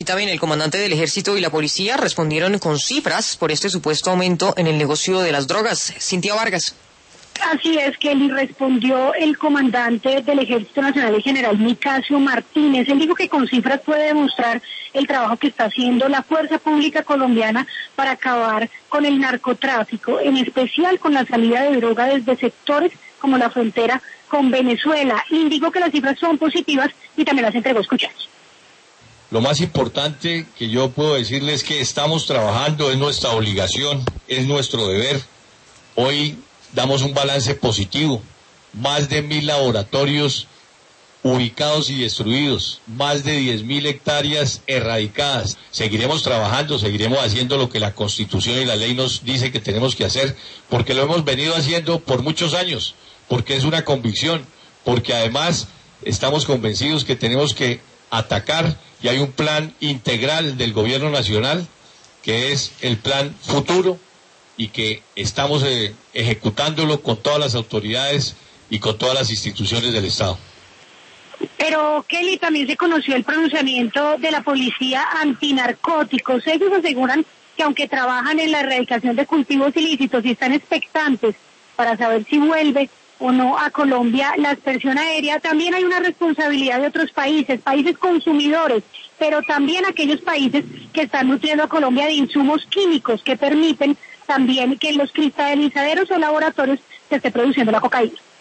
Y también el comandante del Ejército y la policía respondieron con cifras por este supuesto aumento en el negocio de las drogas. Cintia Vargas. Así es, Kelly, respondió el comandante del Ejército Nacional, el general Nicasio Martínez. Él dijo que con cifras puede demostrar el trabajo que está haciendo la fuerza pública colombiana para acabar con el narcotráfico, en especial con la salida de droga desde sectores como la frontera con Venezuela. Indicó que las cifras son positivas y también las entregó. Escuchamos. Lo más importante que yo puedo decirles es que estamos trabajando, es nuestra obligación, es nuestro deber. Hoy damos un balance positivo, más de 1.000 laboratorios ubicados y destruidos, más de 10.000 hectáreas erradicadas. Seguiremos trabajando, seguiremos haciendo lo que la Constitución y la ley nos dice que tenemos que hacer, porque lo hemos venido haciendo por muchos años, porque es una convicción, porque además estamos convencidos que tenemos que atacar, y hay un plan integral del gobierno nacional, que es el plan futuro, y que estamos ejecutándolo con todas las autoridades y con todas las instituciones del Estado. Pero, Kelly, también se conoció el pronunciamiento de la policía antinarcóticos. Ellos aseguran que aunque trabajan en la erradicación de cultivos ilícitos y están expectantes para saber si vuelve o no a Colombia la aspersión aérea, también hay una responsabilidad de otros países consumidores, pero también aquellos países que están nutriendo a Colombia de insumos químicos que permiten también que en los cristalizaderos o laboratorios se esté produciendo la cocaína.